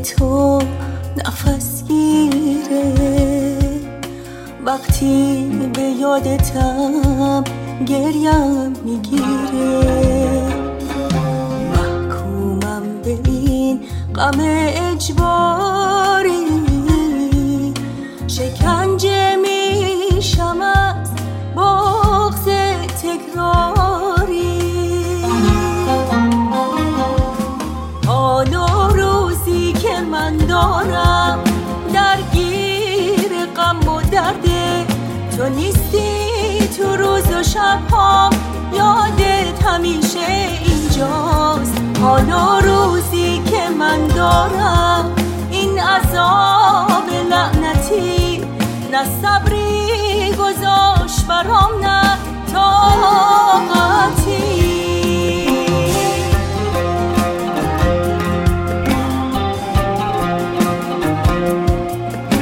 تو نفس گیره، وقتی به یادتم گریم میگیره. محکومم به این غم اجباری، شکنجه میشم از بغض تکراری. حال و روزی که من دارم درگیر غم و درده، تو نیستی تو روز و شب‌هام، یادت همیشه اینجاست. حال و روزی که من دارم این عذاب لعنتی، نه صبری گذاشت برام نه